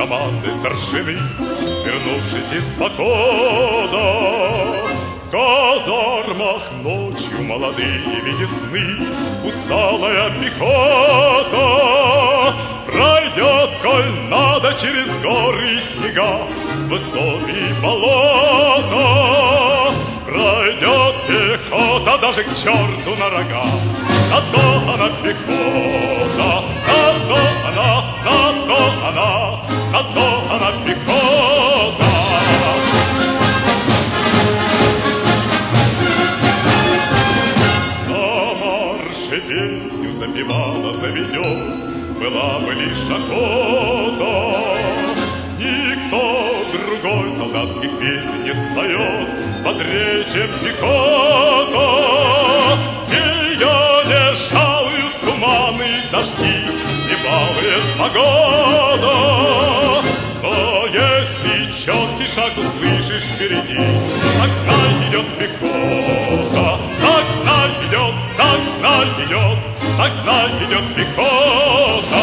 команды старшины, вернувшись из похода. В казармах ночью молодые видят сны, усталая пехота пройдет, коль надо, через горы и снега, сквозь топи и болота. Пройдет пехота даже к черту на рога. На то она пехота, на то она пехота. На марше песню запевала, заведет, была бы лишь охота. Никто другой солдатских песен не споет бодрее, чем пехота. Ее не жалуют туманы и дожди, не балует погода. Но если четкий шаг услышишь впереди, так знай, идет пехота. Так знай, идет, так знай, идет, так знай, идет пехота.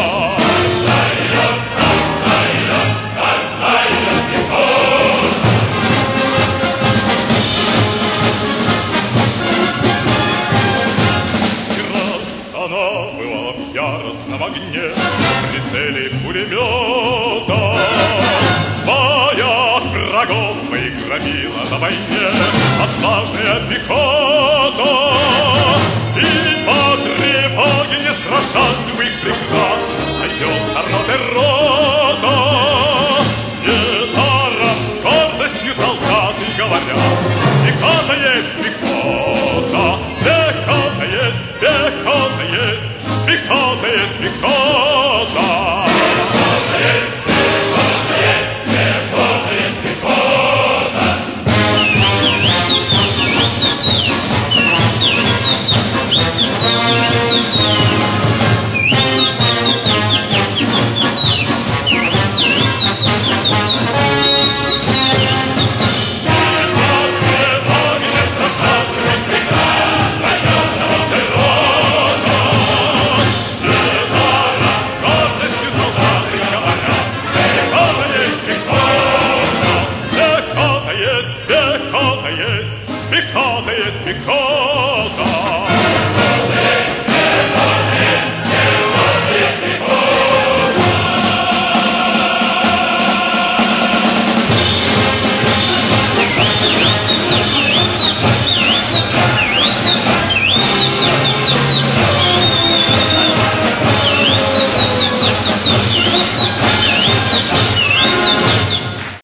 Она бывала в яростном огне, прицеле пулемета. В боях врагов своих громила на войне отважная пехота. И по тревоге, не страшась любых преград, найдется рота рота. Недаром с гордостью солдаты говорят: пехота есть пехота, пехота есть, пехота есть, пехота есть, пехота. Пехота есть, пехота есть, пехота есть, пехота. Пехота есть пехота.